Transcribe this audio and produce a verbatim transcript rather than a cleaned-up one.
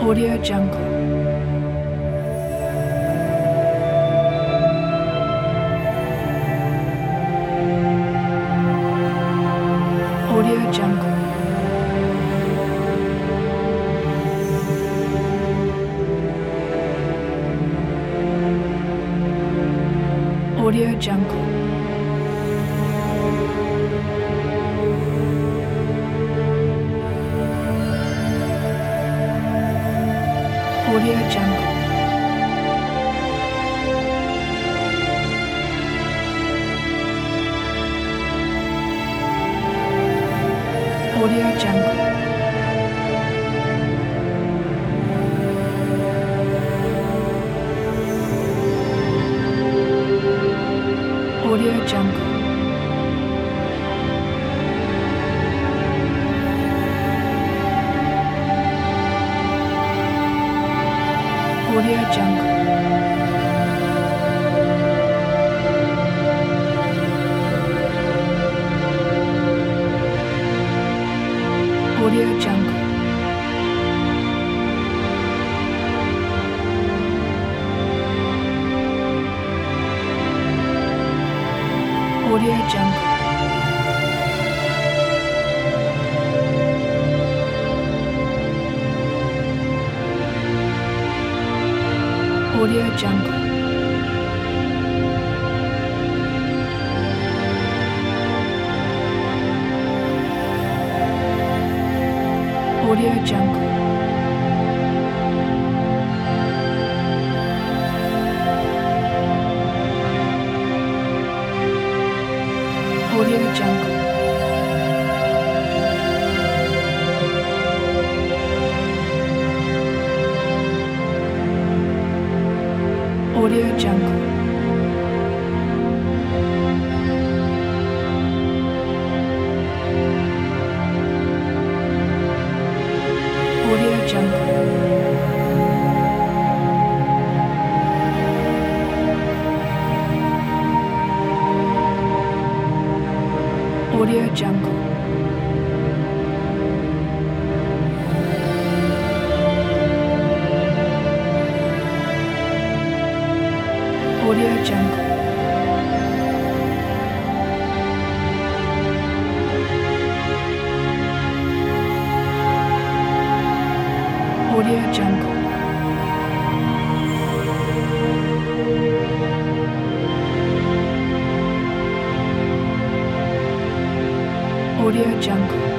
Audio Jungle. Audio Jungle. Audio Jungle. Audio Jungle. Audio Jungle. Audio Jungle. Audio Jungle. Audio Jungle. Audio Jungle. Audio Jungle. Audio Jungle. Audio Jungle. Audio Jungle. Audio Jungle. Audio Jungle. Audio Jungle. Audio Jungle. Audio Jungle.